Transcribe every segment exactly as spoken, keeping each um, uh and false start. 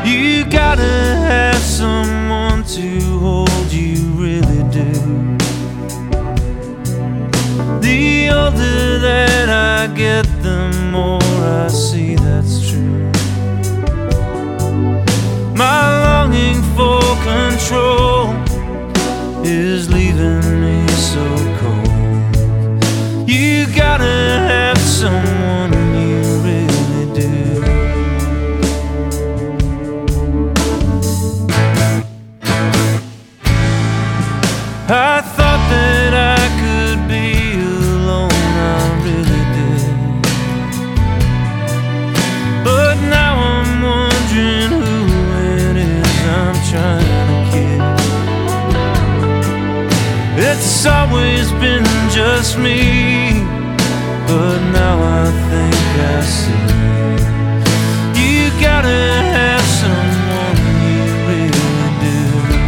You gotta have someone to hold, you really do. The older that I get, the more I see that's true. My longing for control is leaving me so cold. You gotta have someone, you really do. I thought that I could be alone, I really did. But now I'm wondering who it is I'm trying to kiss. It's always been just me, but now I think I see. You gotta have someone, you really do.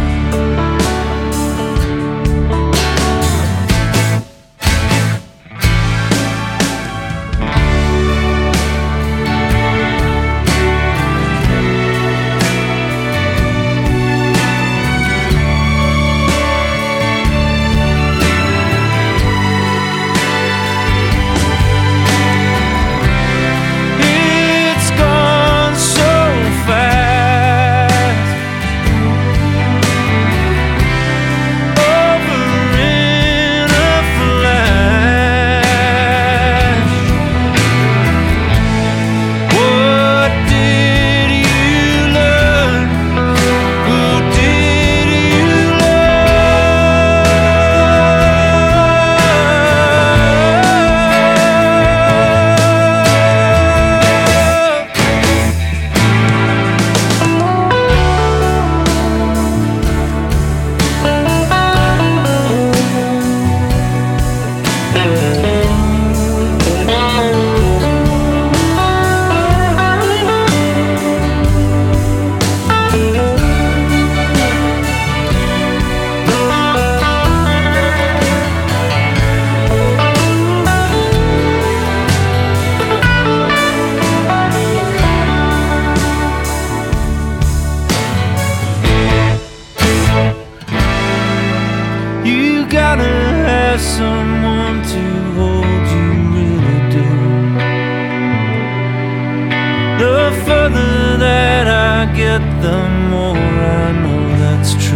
You gotta have someone to hold, you really do. The further that I get, the more I know that's true.